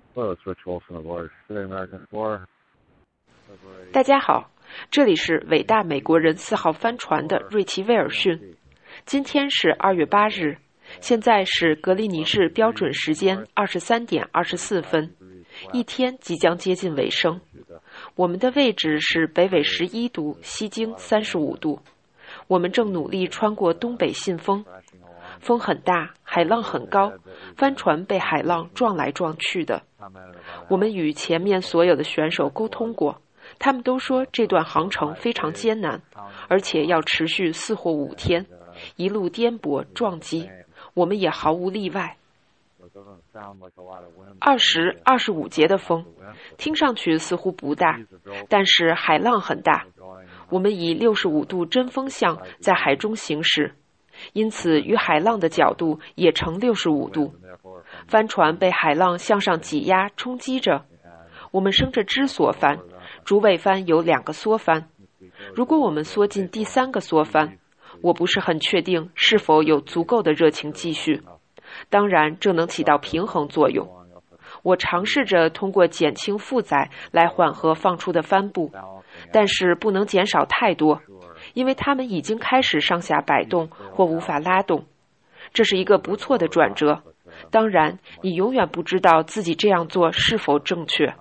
大家好，这里是伟大美国人4号帆船的瑞奇·威尔逊。今天是2月8日，现在是格林尼治标准时间23点24分，一天即将接近尾声。我们的位置是北纬11度，西经35度。我们正努力穿过东北信风，风很大，海浪很高，帆船被海浪撞来撞去的。我们与前面所有的选手沟通过，他们都说这段航程非常艰难，而且要持续4或5天，一路颠簸撞击，我们也毫无例外。20、25节的风，听上去似乎不大，但是海浪很大。我们以65度针风向在海中行驶，因此与海浪的角度也呈65度。帆船被海浪向上挤压冲击着。我们升着支索帆，主尾帆有2个缩帆。如果我们缩进第3个缩帆，我不是很确定是否有足够的热情继续。当然，这能起到平衡作用。我尝试着通过减轻负载来缓和放出的帆布，但是不能减少太多，因为它们已经开始上下摆动或无法拉动。这是一个不错的转折。当然，你永远不知道自己这样做是否正确。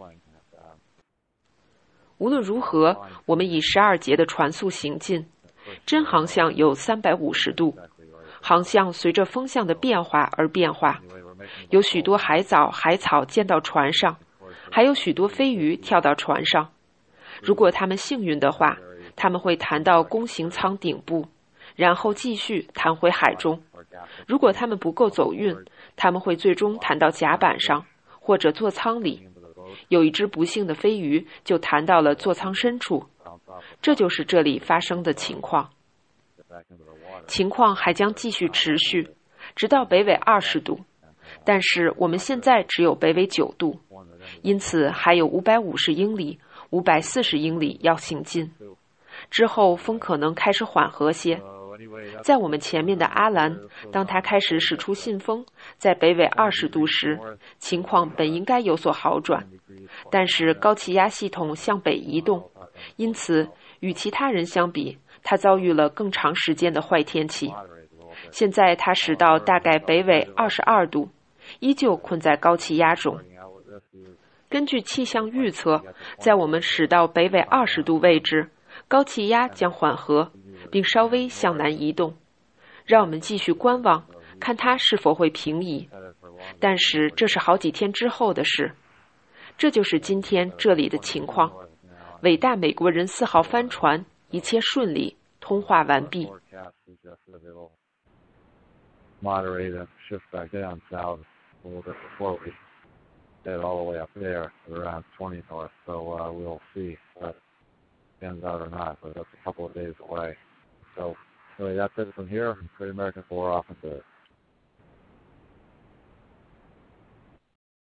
无论如何，我们以12节的船速行进，真航向有350度，航向随着风向的变化而变化。有许多海藻、海草溅到船上，还有许多飞鱼跳到船上。如果它们幸运的话，它们会弹到弓形舱顶部，然后继续弹回海中。如果它们不够走运，它们会最终弹到甲板上，或者座舱里。有一只不幸的飞鱼就弹到了座舱深处。这就是这里发生的情况。情况还将继续持续，直到北纬20度。但是我们现在只有北纬9度，因此还有550英里、540英里要行进。之后风可能开始缓和些。在我们前面的阿兰，当他开始使出信风，在北纬20度时，情况本应该有所好转。但是高气压系统向北移动，因此与其他人相比，他遭遇了更长时间的坏天气。现在他驶到大概北纬22度，依旧困在高气压中。根据气象预测，在我们驶到北纬20度位置，高气压将缓和，并稍微向南移动。让我们继续观望，看它是否会平移。但是这是好几天之后的事。这就是今天这里的情况。伟大美国人4号帆船一切顺利，通话完毕。 Moderate and shift back down south a little bit before we get all the way up there at around 20 north. So we'll see if that ends out or not, but that's a couple of days away. So anyway, that's it from here. Great American 4 off into